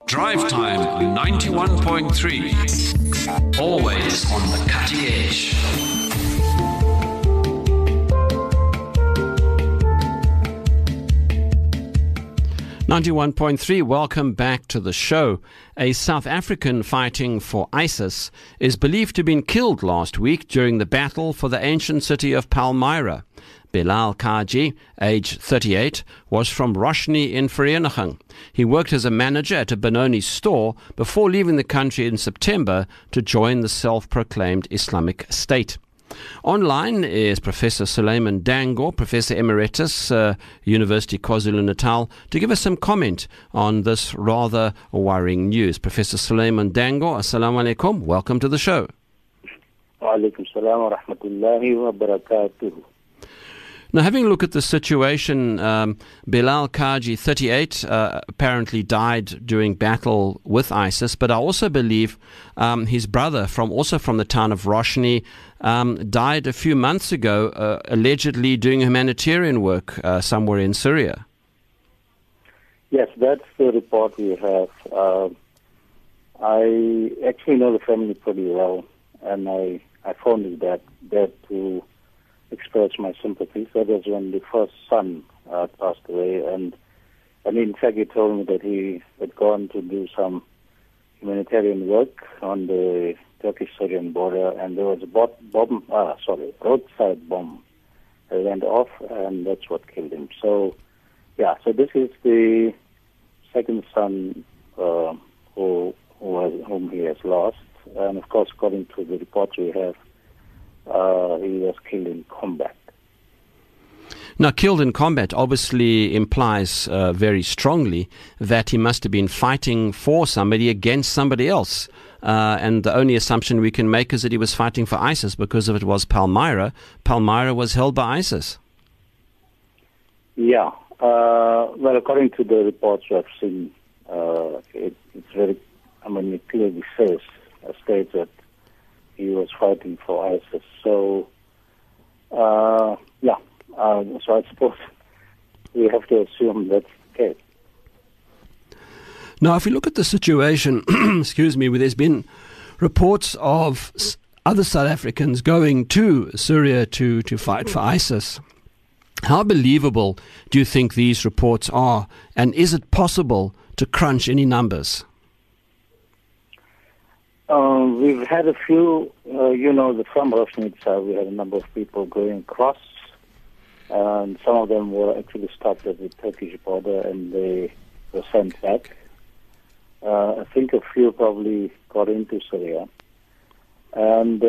Drive Time 91.3. Always on the cutting edge. .3, welcome back to the show. A South African fighting for ISIS is believed to have been killed last week during the battle for the ancient city of Palmyra. Bilal Kaji, age 38, was from Roshni in Vereeniging. He worked as a manager at a Benoni store before leaving the country in September to join the self-proclaimed Islamic State. Online is Professor Suleiman Dango, Professor Emeritus, University KwaZulu-Natal, to give us some comment on this rather worrying news. Professor Suleiman Dango, assalamu alaikum. Welcome to the show. Wa alaikum salam wa rahmatullahi wa barakatuh. Now, having a look at the situation, Bilal Kaji, 38, apparently died during battle with ISIS, but I also believe his brother, also from the town of Roshni, died a few months ago, allegedly doing humanitarian work somewhere in Syria. Yes, that's the report we have. I actually know the family pretty well, and I phoned his dad to express my sympathies. That was when the first son passed away, and in fact he told me that he had gone to do some humanitarian work on the Turkish-Syrian border, and there was a roadside bomb that went off, and that's what killed him. So this is the second son whom he has lost, and of course, according to the reports we have, he was killed in combat. Now, killed in combat obviously implies very strongly that he must have been fighting for somebody against somebody else. And the only assumption we can make is that he was fighting for ISIS, because if it was Palmyra, Palmyra was held by ISIS. Yeah. Well, according to the reports we have seen, it's very, it clearly states that he was fighting for ISIS. So, so I suppose we have to assume that's the case. Now, if we look at the situation, where there's been reports of other South Africans going to Syria to fight for ISIS, how believable do you think these reports are? And is it possible to crunch any numbers? We've had a few, from Roshni itself, we had a number of people going across, and some of them were actually stopped at the Turkish border and they were sent back. I think a few probably got into Syria, and,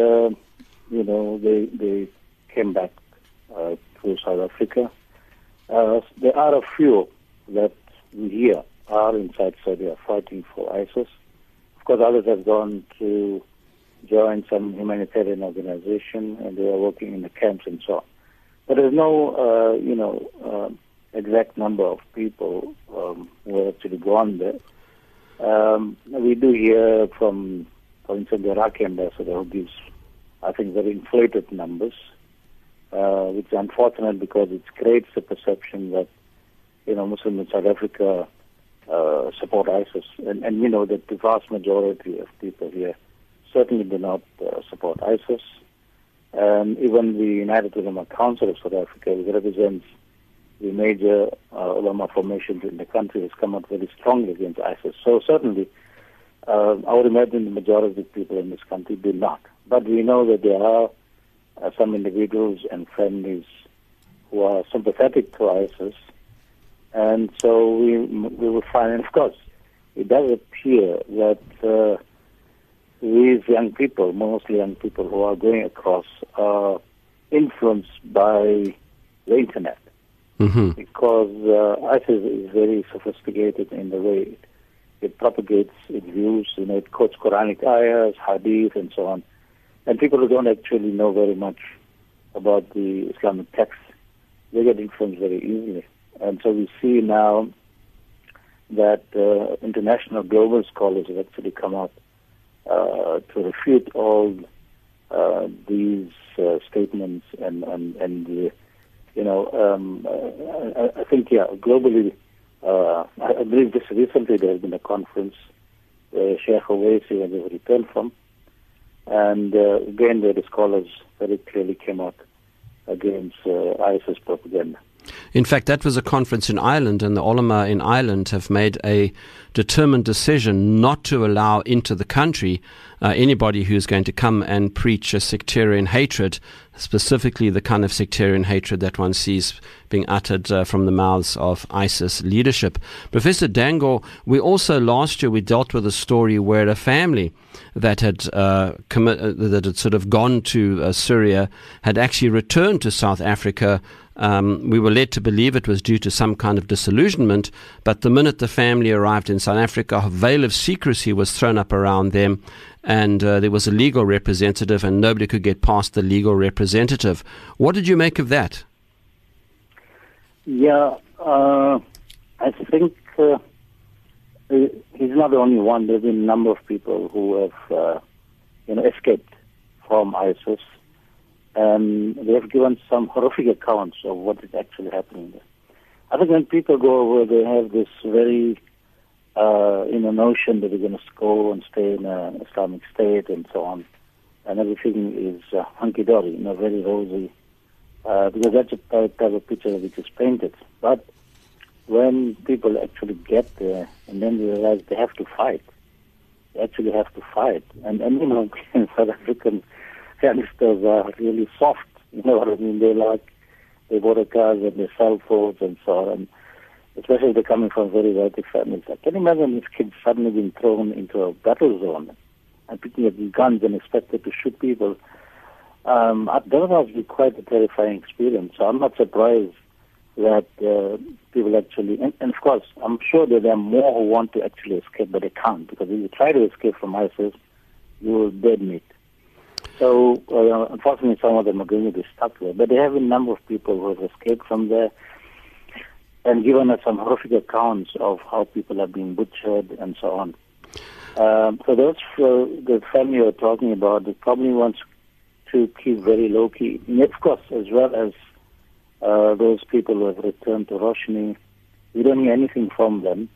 they came back to South Africa. There are a few that we hear are inside Syria fighting for ISIS. Of course, others have gone to join some humanitarian organization, and they are working in the camps and so on. But there's no, exact number of people who have actually gone there. We do hear from, for instance, the Iraqi ambassador, who gives, I think, very inflated numbers, which is unfortunate because it creates the perception that, Muslims in South Africa support ISIS, and that the vast majority of people here certainly do not support ISIS. And even the United Ulama Council of South Africa, which represents the major ulama formations in the country, has come out very strongly against ISIS. So certainly, I would imagine the majority of people in this country do not. But we know that there are some individuals and families who are sympathetic to ISIS. And so we will find, and of course, it does appear that these young people, mostly young people who are going across, are influenced by the internet. Mm-hmm. Because ISIS is very sophisticated in the way it propagates its views. It quotes Quranic ayahs, hadith, and so on. And people who don't actually know very much about the Islamic text, they get influenced very easily. And so we see now that international global scholars have actually come out to refute all these statements and I think, globally I believe just recently there has been a conference where Sheikh Owaisi has returned from, and again where the scholars very clearly came out against ISIS propaganda. In fact, that was a conference in Ireland, and the ulama in Ireland have made a determined decision not to allow into the country anybody who's going to come and preach a sectarian hatred, specifically the kind of sectarian hatred that one sees being uttered from the mouths of ISIS leadership. Professor Dango, last year we dealt with a story where a family that had that had sort of gone to Syria had actually returned to South Africa. We were led to believe it was due to some kind of disillusionment, but the minute the family arrived in South Africa, a veil of secrecy was thrown up around them, and there was a legal representative, and nobody could get past the legal representative. What did you make of that? Yeah, I think he's not the only one. There have been a number of people who have escaped from ISIS. They have given some horrific accounts of what is actually happening there. I think when people go over, they have this very, notion that they're going to go and stay in an Islamic State and so on, and everything is hunky-dory, very rosy, because that's a type of picture which is painted. But when people actually get there, and then they realize they have to fight, they actually have to fight, and South African youngsters are really soft, you know what I mean? They borrow cars and their cell phones and so on, and especially if they're coming from very wealthy families. I can imagine these kids suddenly being thrown into a battle zone and picking up guns and expected to shoot people. That must be quite a terrifying experience. So I'm not surprised that people actually, and of course, I'm sure that there are more who want to actually escape, but they can't, because if you try to escape from ISIS, you will dead meat. So, unfortunately, some of them are going to be stuck there. But there have been a number of people who have escaped from there and given us some horrific accounts of how people are being butchered and so on. So those the family you're talking about, they probably wants to keep very low-key. And of course, as well as those people who have returned to Roshni, we don't hear anything from them.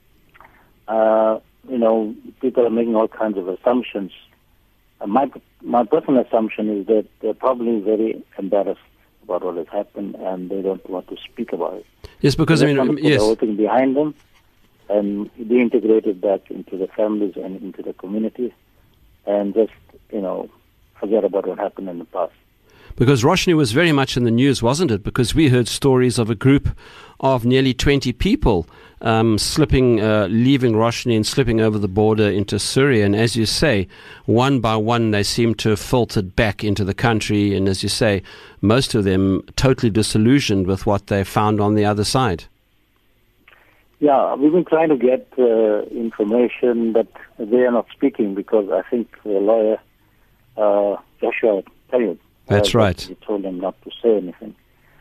People are making all kinds of assumptions. My personal assumption is that they're probably very embarrassed about what has happened, and they don't want to speak about it. Yes, because they want to put the whole thing behind them and be integrated back into the families and into the community, and just forget about what happened in the past. Because Roshni was very much in the news, wasn't it? Because we heard stories of a group of nearly 20 people leaving Roshni and slipping over the border into Syria. And as you say, one by one, they seem to have filtered back into the country. And as you say, most of them totally disillusioned with what they found on the other side. Yeah, we've been trying to get information, but they are not speaking, because I think the lawyer, Joshua Tayyip, that's right. He told them not to say anything.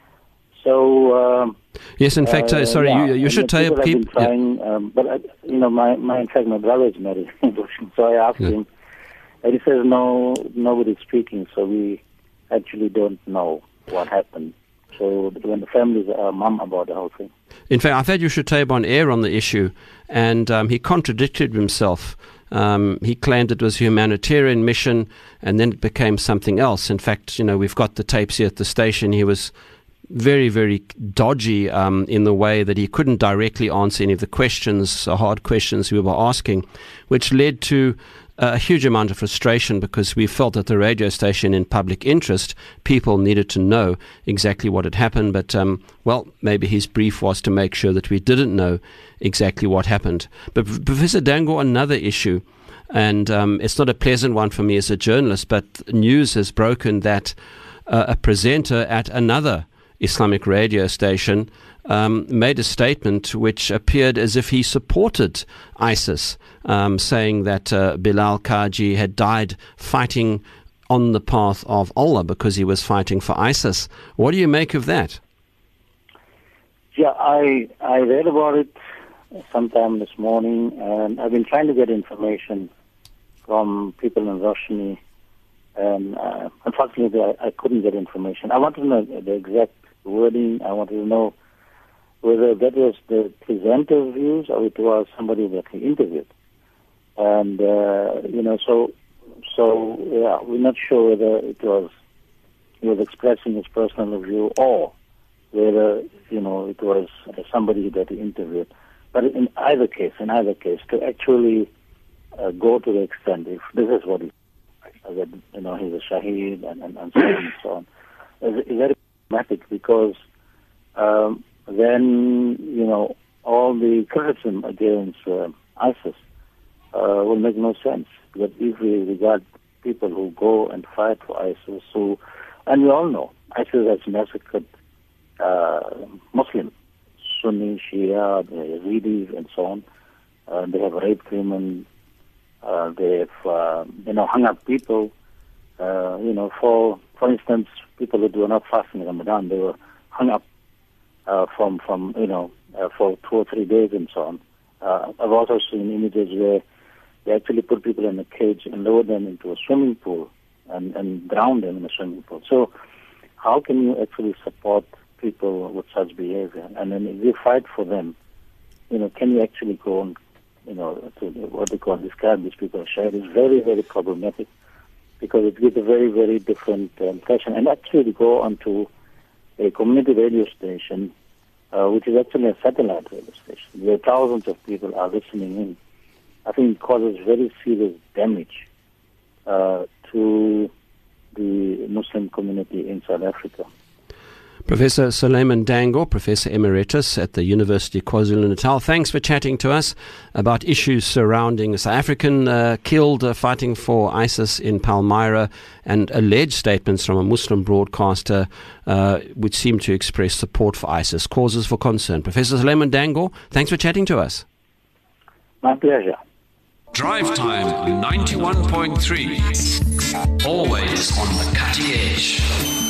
So yes, in fact, sorry, you should tell your people. But in fact, my brother is married, so I asked him, and he says no, nobody's speaking, so we actually don't know what happened. So when the families are mum about the whole thing. In fact, I've had Yusha Tayyip on air on the issue, and he contradicted himself. He claimed it was a humanitarian mission, and then it became something else. In fact, we've got the tapes here at the station. He was very, very dodgy in the way that he couldn't directly answer any of the questions, hard questions we were asking, which led to a huge amount of frustration, because we felt that the radio station, in public interest, people needed to know exactly what had happened. But, maybe his brief was to make sure that we didn't know exactly what happened. But Professor Dango, another issue, and it's not a pleasant one for me as a journalist, but news has broken that a presenter at another Islamic radio station made a statement which appeared as if he supported ISIS, saying that Bilal Kaji had died fighting on the path of Allah because he was fighting for ISIS. What do you make of that? Yeah, I read about it sometime this morning, and I've been trying to get information from people in Roshni, and unfortunately I couldn't get information. I wanted to know the exact wording. I wanted to know whether that was the presenter's views or it was somebody that he interviewed. And, we're not sure whether he was expressing his personal view or whether, it was somebody that he interviewed. But in either case, to actually go to the extent, if this is what he that, he's a Shaheed and so on, is very problematic because then, all the criticism against ISIS will make no sense. But if we regard people who go and fight for ISIS, and we all know ISIS has massacred Muslims, Sunni, Shia, the Yazidis, and so on. They have raped women. They've hung up people. For instance, people that were not fasting in Ramadan, they were hung up for 2 or 3 days and so on. I've also seen images where they actually put people in a cage and lower them into a swimming pool and drown them in a swimming pool. So how can you actually support people with such behavior? And then if you fight for them, can you actually go on, to what they call describe these people as shared is very, very problematic because it gives a very, very different impression. And actually go onto a community radio station, which is actually a satellite radio station, where thousands of people are listening in. I think it causes very serious damage to the Muslim community in South Africa. Professor Suleiman Dango, Professor Emeritus at the University of KwaZulu-Natal, thanks for chatting to us about issues surrounding a South African killed fighting for ISIS in Palmyra and alleged statements from a Muslim broadcaster which seem to express support for ISIS. Causes for concern. Professor Suleiman Dango, thanks for chatting to us. My pleasure. Drive Time 91.3. Always on the cutting edge.